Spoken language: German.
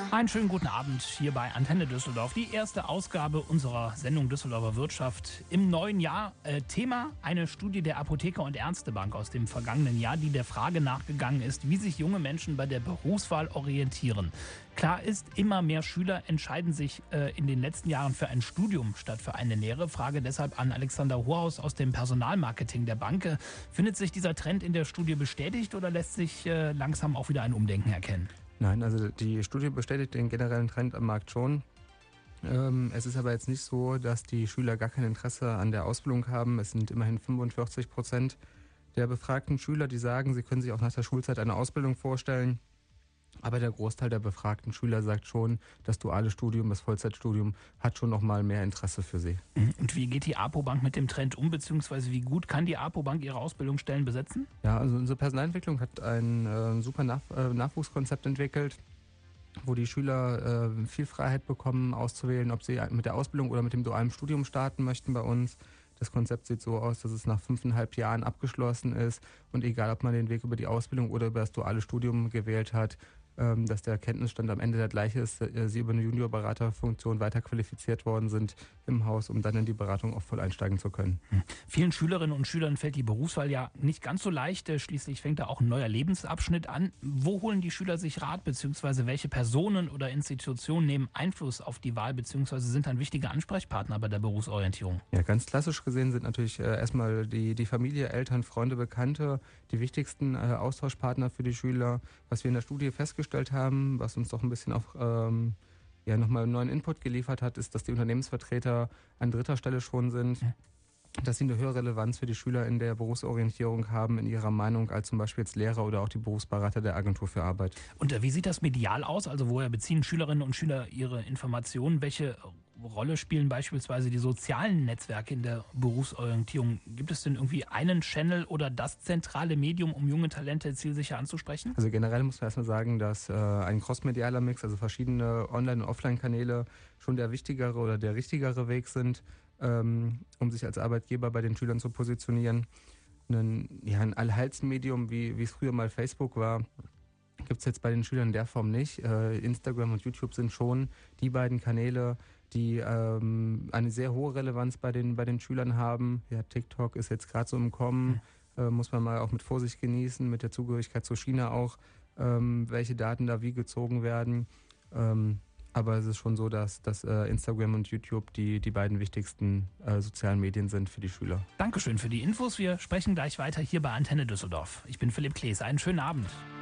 Einen schönen guten Abend hier bei Antenne Düsseldorf. Die erste Ausgabe unserer Sendung Düsseldorfer Wirtschaft im neuen Jahr. Thema eine Studie der Apotheker- und Ärztebank aus dem vergangenen Jahr, die der Frage nachgegangen ist, wie sich junge Menschen bei der Berufswahl orientieren. Klar ist, immer mehr Schüler entscheiden sich in den letzten Jahren für ein Studium statt für eine Lehre. Frage deshalb an Alexander Hohaus aus dem Personalmarketing der Bank. Findet sich dieser Trend in der Studie bestätigt oder lässt sich langsam auch wieder ein Umdenken erkennen? Nein, also die Studie bestätigt den generellen Trend am Markt schon. Es ist aber jetzt nicht so, dass die Schüler gar kein Interesse an der Ausbildung haben. Es sind immerhin 45% der befragten Schüler, die sagen, sie können sich auch nach der Schulzeit eine Ausbildung vorstellen. Aber der Großteil der befragten Schüler sagt schon, das duale Studium, das Vollzeitstudium hat schon noch mal mehr Interesse für sie. Und wie geht die APO-Bank mit dem Trend um, beziehungsweise wie gut kann die APO-Bank ihre Ausbildungsstellen besetzen? Ja, also unsere Personalentwicklung hat ein super Nachwuchskonzept entwickelt, wo die Schüler viel Freiheit bekommen, auszuwählen, ob sie mit der Ausbildung oder mit dem dualen Studium starten möchten bei uns. Das Konzept sieht so aus, dass es nach 5,5 Jahren abgeschlossen ist und egal, ob man den Weg über die Ausbildung oder über das duale Studium gewählt hat, dass der Kenntnisstand am Ende der gleiche ist, sie über eine Juniorberaterfunktion weiter qualifiziert worden sind im Haus, um dann in die Beratung auch voll einsteigen zu können. Vielen Schülerinnen und Schülern fällt die Berufswahl ja nicht ganz so leicht. Schließlich fängt da auch ein neuer Lebensabschnitt an. Wo holen die Schüler sich Rat, beziehungsweise welche Personen oder Institutionen nehmen Einfluss auf die Wahl, beziehungsweise sind dann wichtige Ansprechpartner bei der Berufsorientierung? Ja, ganz klassisch gesehen sind natürlich erstmal die Familie, Eltern, Freunde, Bekannte die wichtigsten Austauschpartner für die Schüler. Was wir in der Studie festgestellt haben, was uns doch ein bisschen auch nochmal einen neuen Input geliefert hat, ist, dass die Unternehmensvertreter an dritter Stelle schon sind, dass sie eine höhere Relevanz für die Schüler in der Berufsorientierung haben, in ihrer Meinung, als zum Beispiel jetzt Lehrer oder auch die Berufsberater der Agentur für Arbeit. Und wie sieht das medial aus? Also woher beziehen Schülerinnen und Schüler ihre Informationen? Welche Rolle spielen beispielsweise die sozialen Netzwerke in der Berufsorientierung? Gibt es denn irgendwie einen Channel oder das zentrale Medium, um junge Talente zielsicher anzusprechen? Also generell muss man erstmal sagen, dass ein crossmedialer Mix, also verschiedene Online- und Offline-Kanäle schon der wichtigere oder der richtigere Weg sind, um sich als Arbeitgeber bei den Schülern zu positionieren. Ein Allheilsmedium, wie es früher mal Facebook war, gibt es jetzt bei den Schülern in der Form nicht. Instagram und YouTube sind schon die beiden Kanäle, die eine sehr hohe Relevanz bei den Schülern haben. Ja, TikTok ist jetzt gerade so im Kommen, muss man mal auch mit Vorsicht genießen, mit der Zugehörigkeit zu China auch, welche Daten da wie gezogen werden. Aber es ist schon so, dass Instagram und YouTube die beiden wichtigsten sozialen Medien sind für die Schüler. Dankeschön für die Infos. Wir sprechen gleich weiter hier bei Antenne Düsseldorf. Ich bin Philipp Klees. Einen schönen Abend.